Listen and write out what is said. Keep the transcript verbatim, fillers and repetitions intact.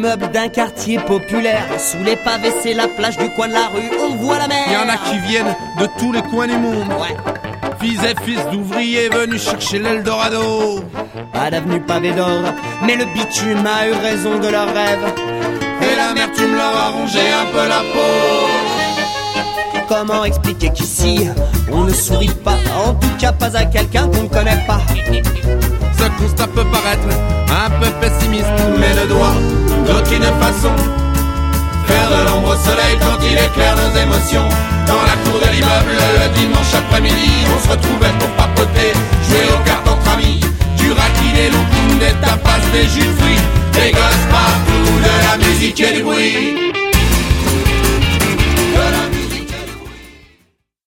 immeuble d'un quartier populaire. Sous les pavés, c'est la plage du coin de la rue, on voit la mer. Y en a qui viennent de tous les coins du monde. Ouais. Fils et fils d'ouvriers venus chercher l'Eldorado. Pas d'avenue pavée d'or, mais le bitume a eu raison de leurs rêves. Et l'amertume leur a rongé un peu la peau. Comment expliquer qu'ici, on ne sourit pas, en tout cas pas à quelqu'un qu'on ne connaît pas. Ce constat peut paraître un peu pessimiste, mais ne doit d'aucune façon faire de l'ombre au soleil quand il éclaire nos émotions. Dans la cour de l'immeuble, le dimanche après-midi, on se retrouvait pour papoter, jouer aux cartes entre amis, du raki, des loukoums, des tapas, des jus de fruits, des gosses partout, de la musique et du bruit.